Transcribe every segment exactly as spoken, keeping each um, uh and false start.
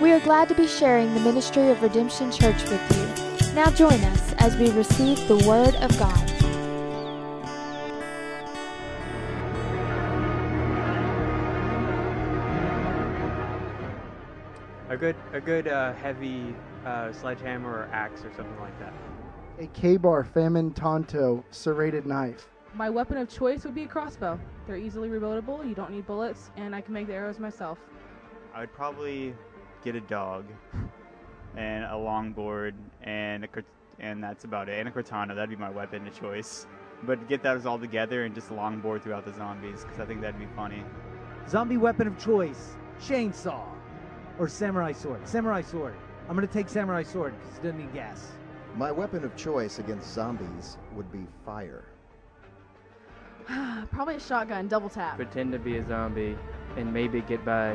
We are glad to be sharing the ministry of Redemption Church with you. Now join us as we receive the Word of God. A good, a good uh, heavy uh, sledgehammer or axe or something like that. A K-Bar Famine Tonto serrated knife. My weapon of choice would be a crossbow. They're easily reloadable, you don't need bullets, and I can make the arrows myself. I would probably get a dog and a longboard and a and that's about it. And a katana, that'd be my weapon of choice. But get those all together and just longboard throughout the zombies, because I think that'd be funny. Zombie weapon of choice, chainsaw or samurai sword. Samurai sword. I'm going to take samurai sword because it doesn't need gas. My weapon of choice against zombies would be fire. Probably a shotgun, double tap. Pretend to be a zombie and maybe get by.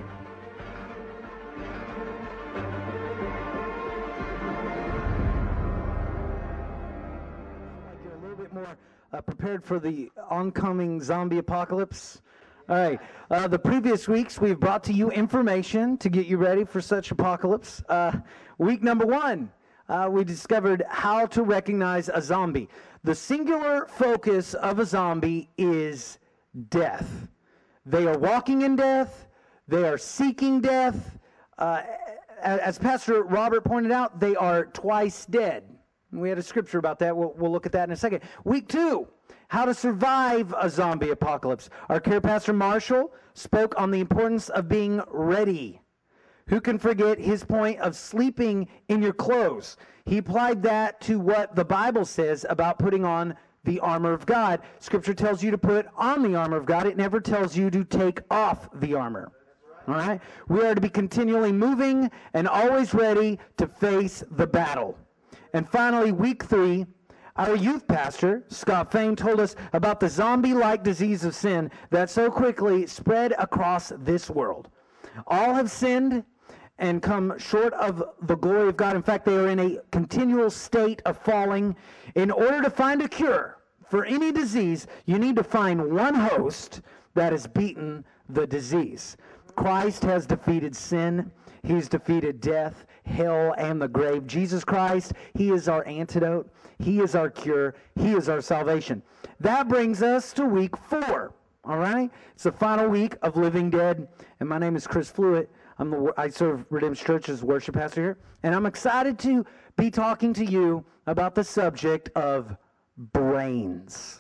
Like you're a little bit more uh, prepared for the oncoming zombie apocalypse. All right. Uh, the previous weeks, we've brought to you information to get you ready for such apocalypse. Uh, week number one, uh, we discovered how to recognize a zombie. The singular focus of a zombie is death. They are walking in death. They are seeking death. Uh, as Pastor Robert pointed out, they are twice dead. We had a scripture about that. We'll, we'll look at that in a second. Week two, how to survive a zombie apocalypse. Our care pastor Marshall spoke on the importance of being ready. Who can forget his point of sleeping in your clothes? He applied that to what the Bible says about putting on the armor of God. Scripture tells you to put on the armor of God. It never tells you to take off the armor. All right? We are to be continually moving and always ready to face the battle. And finally, week three, our youth pastor, Scott Fain, told us about the zombie-like disease of sin that so quickly spread across this world. All have sinned and come short of the glory of God. In fact, they are in a continual state of falling. In order to find a cure for any disease, you need to find one host that has beaten the disease. Christ has defeated sin. He's defeated death, hell, and the grave. Jesus Christ, He is our antidote. He is our cure. He is our salvation. That brings us to week four. All right? It's the final week of Living Dead. And my name is Chris Fluitt. I'm the, I serve Redemption Church as worship pastor here. And I'm excited to be talking to you about the subject of brains.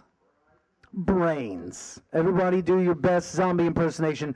Brains. Everybody do your best zombie impersonation.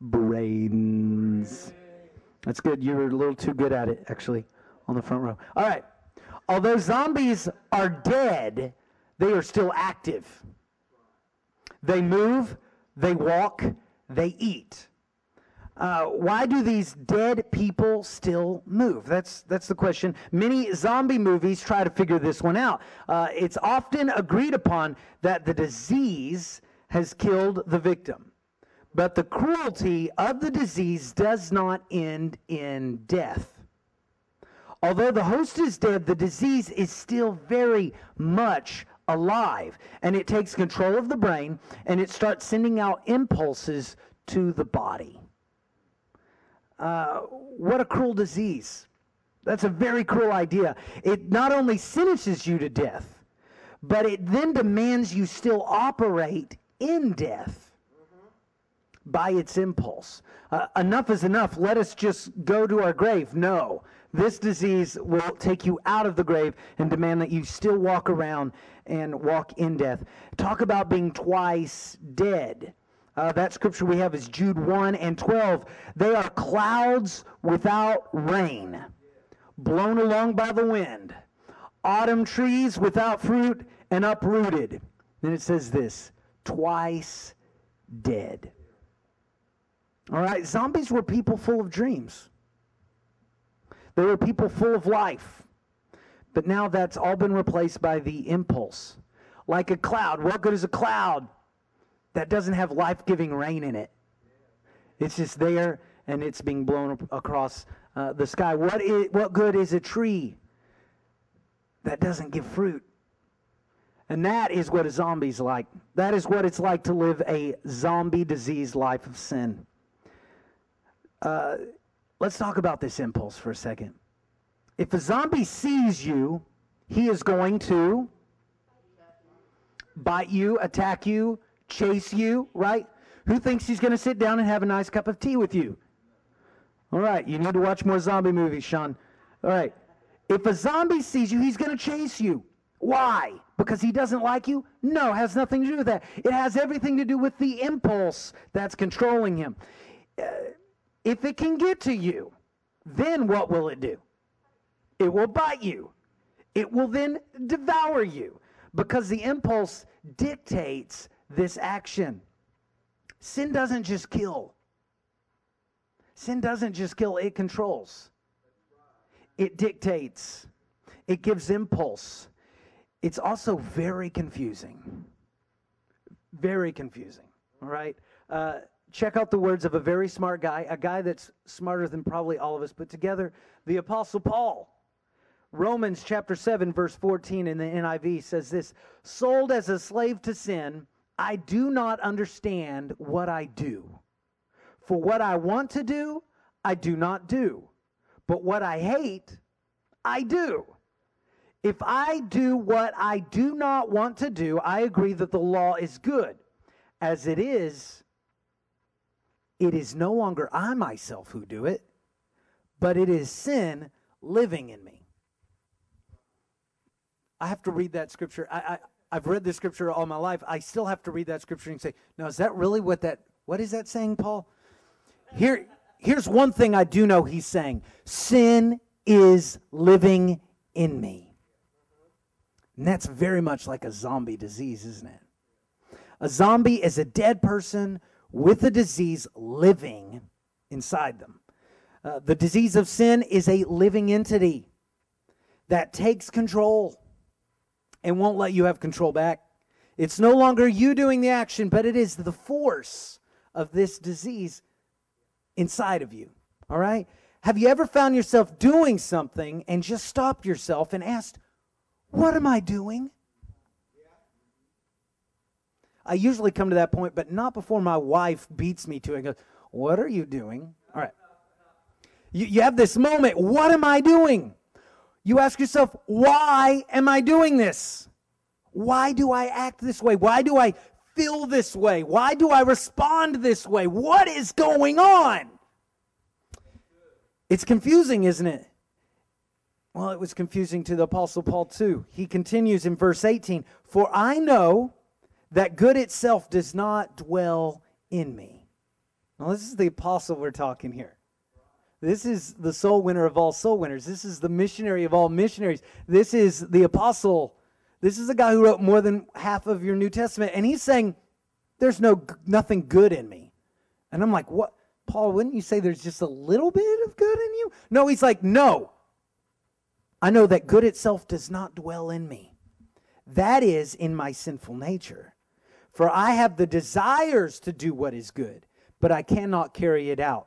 Brains. That's good. You were a little too good at it, actually, on the front row. All right. Although zombies are dead, they are still active. They move, they walk, they eat. Uh, why do these dead people still move? That's that's the question. Many zombie movies try to figure this one out. Uh, it's often agreed upon that the disease has killed the victim. But the cruelty of the disease does not end in death. Although the host is dead, the disease is still very much alive. And it takes control of the brain, and it starts sending out impulses to the body. Uh, what a cruel disease. That's a very cruel idea. It not only sentences you to death, but it then demands you still operate in death by its impulse. Uh, enough is enough. Let us just go to our grave. No. This disease will take you out of the grave and demand that you still walk around and walk in death. Talk about being twice dead. Uh, that scripture we have is Jude one and twelve. They are clouds without rain, blown along by the wind, autumn trees without fruit and uprooted. Then it says this, twice dead. All right, zombies were people full of dreams. They were people full of life. But now that's all been replaced by the impulse. Like a cloud. What good is a cloud that doesn't have life-giving rain in it? It's just there, and it's being blown across uh, the sky. What is, what good is a tree that doesn't give fruit? And that is what a zombie's like. That is what it's like to live a zombie disease life of sin. Uh, let's talk about this impulse for a second. If a zombie sees you, he is going to bite you, attack you, chase you, right? Who thinks he's going to sit down and have a nice cup of tea with you? All right, you need to watch more zombie movies, Sean. All right. If a zombie sees you, he's going to chase you. Why? Because he doesn't like you? No, it has nothing to do with that. It has everything to do with the impulse that's controlling him. Uh, if it can get to you, then what will it do? It will bite you. It will then devour you because the impulse dictates this action. Sin doesn't just kill. Sin doesn't just kill, it controls. It dictates. It gives impulse. It's also very confusing. Very confusing, all right? Uh, check out the words of a very smart guy, a guy that's smarter than probably all of us put together, the Apostle Paul. Romans chapter seven, verse fourteen in the N I V says this, sold as a slave to sin, I do not understand what I do. For what I want to do, I do not do. But what I hate, I do. If I do what I do not want to do, I agree that the law is good. As it is, it is no longer I myself who do it, but it is sin living in me. I have to read that scripture. I, I, I've read this scripture all my life. I still have to read that scripture and say, now, is that really what that, what is that saying, Paul? Here, here's one thing I do know he's saying. Sin is living in me. And that's very much like a zombie disease, isn't it? A zombie is a dead person with a disease living inside them. Uh, the disease of sin is a living entity that takes control and won't let you have control back. It's no longer you doing the action, but it is the force of this disease inside of you, all right? Have you ever found yourself doing something and just stopped yourself and asked, what am I doing? I usually come to that point, but not before my wife beats me to it and goes, what are you doing? All right. You, you have this moment, what am I doing? You ask yourself, why am I doing this? Why do I act this way? Why do I feel this way? Why do I respond this way? What is going on? It's confusing, isn't it? Well, it was confusing to the Apostle Paul too. He continues in verse eighteen, for I know that good itself does not dwell in me. Now, this is the apostle we're talking here. This is the soul winner of all soul winners. This is the missionary of all missionaries. This is the apostle. This is the guy who wrote more than half of your New Testament. And he's saying, there's no nothing good in me. And I'm like, what? Paul, wouldn't you say there's just a little bit of good in you? No, he's like, no. I know that good itself does not dwell in me. That is in my sinful nature. For I have the desires to do what is good, but I cannot carry it out.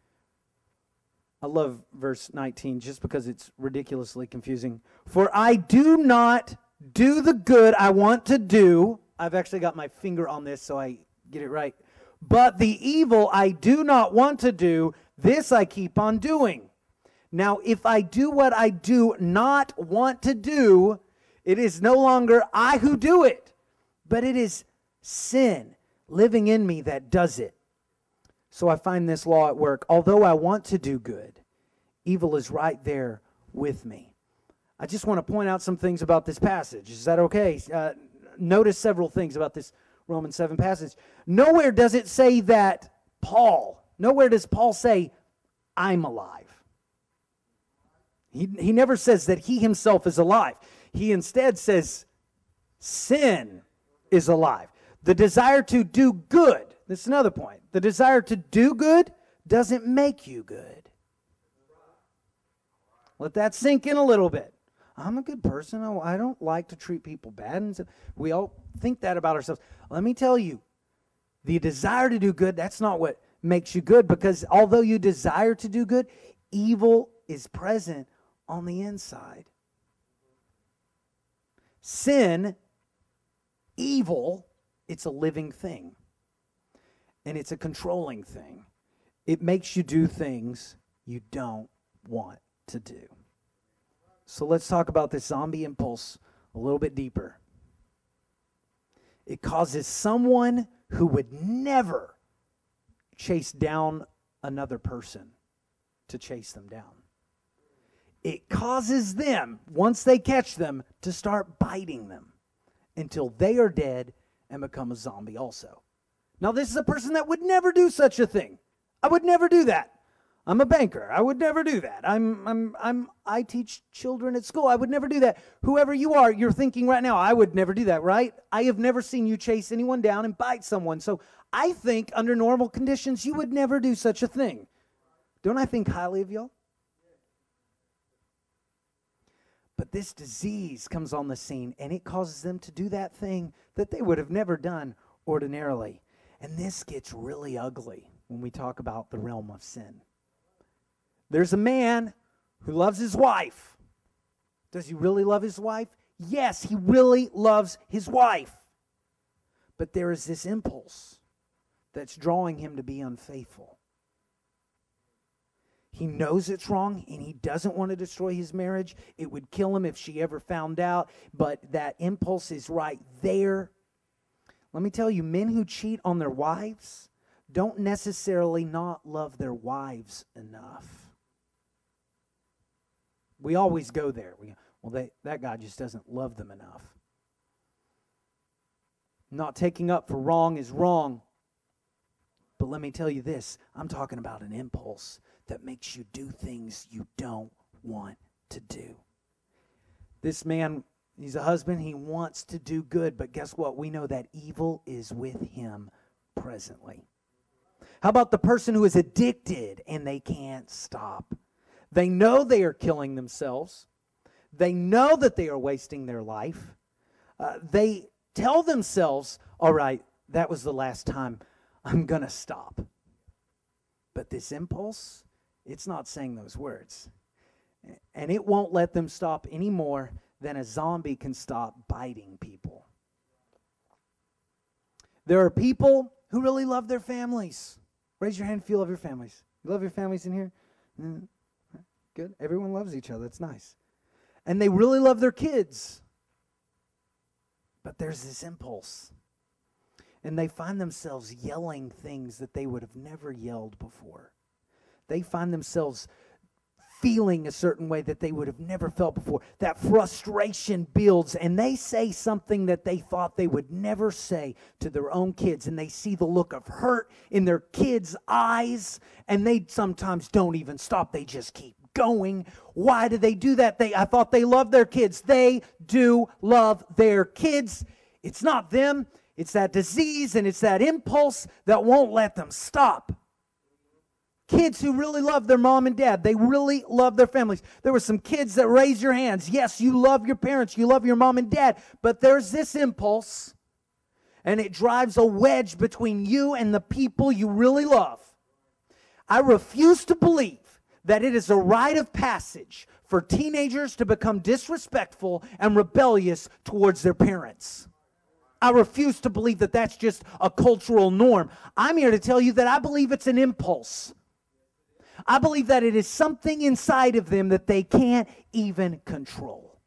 I love verse nineteen just because it's ridiculously confusing. For I do not do the good I want to do. I've actually got my finger on this so I get it right. But the evil I do not want to do, this I keep on doing. Now, if I do what I do not want to do, it is no longer I who do it, but it is sin living in me that does it. So I find this law at work. Although I want to do good, evil is right there with me. I just want to point out some things about this passage. Is that okay? Uh, notice several things about this Romans seven passage. Nowhere does it say that Paul, nowhere does Paul say, I'm alive. He, he never says that he himself is alive. He instead says sin is alive. The desire to do good, this is another point. The desire to do good doesn't make you good. Let that sink in a little bit. I'm a good person. I don't like to treat people bad. And so we all think that about ourselves. Let me tell you, the desire to do good, that's not what makes you good, because although you desire to do good, evil is present on the inside. Sin, evil, it's a living thing. And it's a controlling thing. It makes you do things you don't want to do. So let's talk about this zombie impulse a little bit deeper. It causes someone who would never chase down another person to chase them down. It causes them, once they catch them, to start biting them until they are dead and become a zombie also. Now, this is a person that would never do such a thing. I would never do that. I'm a banker. I would never do that. I'm, I'm, I'm, I teach children at school. I would never do that. Whoever you are, you're thinking right now, I would never do that, right? I have never seen you chase anyone down and bite someone. So I think under normal conditions, you would never do such a thing. Don't I think highly of y'all? But this disease comes on the scene, and it causes them to do that thing that they would have never done ordinarily. And this gets really ugly when we talk about the realm of sin. There's a man who loves his wife. Does he really love his wife? Yes, he really loves his wife. But there is this impulse that's drawing him to be unfaithful. He knows it's wrong, and he doesn't want to destroy his marriage. It would kill him if she ever found out, but that impulse is right there. Let me tell you, men who cheat on their wives don't necessarily not love their wives enough. We always go there. We, well, they, that guy just doesn't love them enough. Not taking up for wrong is wrong. But let me tell you this. I'm talking about an impulse that makes you do things you don't want to do. This man, he's a husband. He wants to do good. But guess what? We know that evil is with him presently. How about the person who is addicted and they can't stop? They know they are killing themselves. They know that they are wasting their life. Uh, they tell themselves, all right, that was the last time. I'm going to stop. But this impulse, it's not saying those words. And it won't let them stop any more than a zombie can stop biting people. There are people who really love their families. Raise your hand if you love your families. You love your families in here? Mm. Good. Everyone loves each other. It's nice. And they really love their kids. But there's this impulse. And they find themselves yelling things that they would have never yelled before. They find themselves feeling a certain way that they would have never felt before. That frustration builds, and they say something that they thought they would never say to their own kids, and they see the look of hurt in their kids' eyes, and they sometimes don't even stop. They just keep going. Why do they do that? They I thought they loved their kids. They do love their kids. It's not them. It's that disease and it's that impulse that won't let them stop. Kids who really love their mom and dad. They really love their families. There were some kids that raised your hands. Yes, you love your parents. You love your mom and dad. But there's this impulse, and it drives a wedge between you and the people you really love. I refuse to believe that it is a rite of passage for teenagers to become disrespectful and rebellious towards their parents. I refuse to believe that that's just a cultural norm. I'm here to tell you that I believe it's an impulse. I believe that it is something inside of them that they can't even control.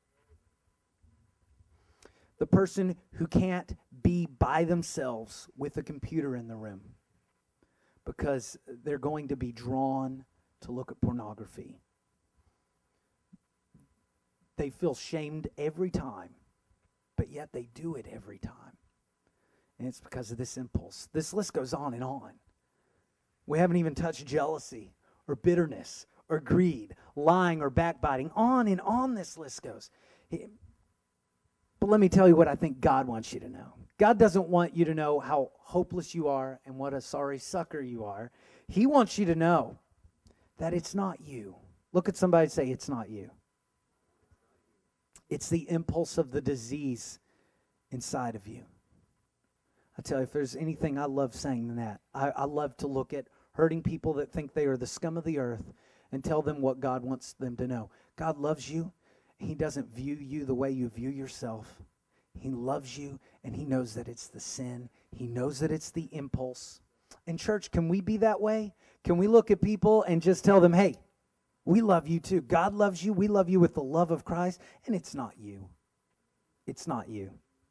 The person who can't be by themselves with a computer in the room because they're going to be drawn to look at pornography. They feel shamed every time, but yet they do it every time. And it's because of this impulse. This list goes on and on. We haven't even touched jealousy or bitterness or greed, lying or backbiting. On and on this list goes. But let me tell you what I think God wants you to know. God doesn't want you to know how hopeless you are and what a sorry sucker you are. He wants you to know that it's not you. Look at somebody and say, it's not you. It's the impulse of the disease inside of you. I tell you, if there's anything I love saying than that, I, I love to look at hurting people that think they are the scum of the earth and tell them what God wants them to know. God loves you. He doesn't view you the way you view yourself. He loves you, and he knows that it's the sin. He knows that it's the impulse. In church, can we be that way? Can we look at people and just tell them, hey, We love you too. God loves you. We love you with the love of Christ. And it's not you. It's not you.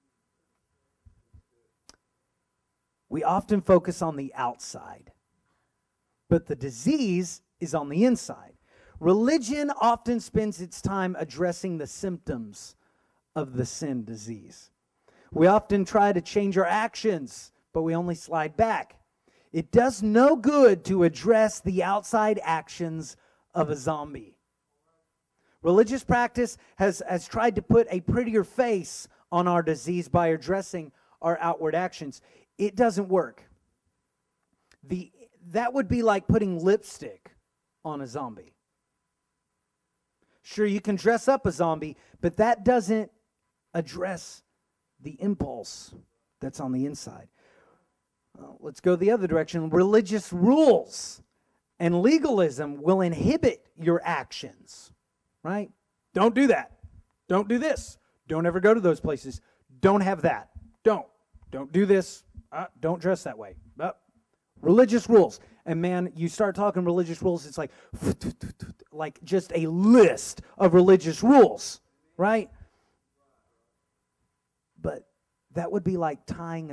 We often focus on the outside, but the disease is on the inside. Religion often spends its time addressing the symptoms of the sin disease. We often try to change our actions, but we only slide back. It does no good to address the outside actions of a zombie. Religious practice has, has tried to put a prettier face on our disease by addressing our outward actions. It doesn't work. The, that would be like putting lipstick on a zombie. Sure, you can dress up a zombie, but that doesn't address the impulse that's on the inside. Well, let's go the other direction. Religious rules and legalism will inhibit your actions, right? Don't do that. Don't do this. Don't ever go to those places. Don't have that. Don't. Don't do this. Uh, don't dress that way. Uh, religious rules. And man, you start talking religious rules, it's like, like just a list of religious rules, right? But that would be like tying a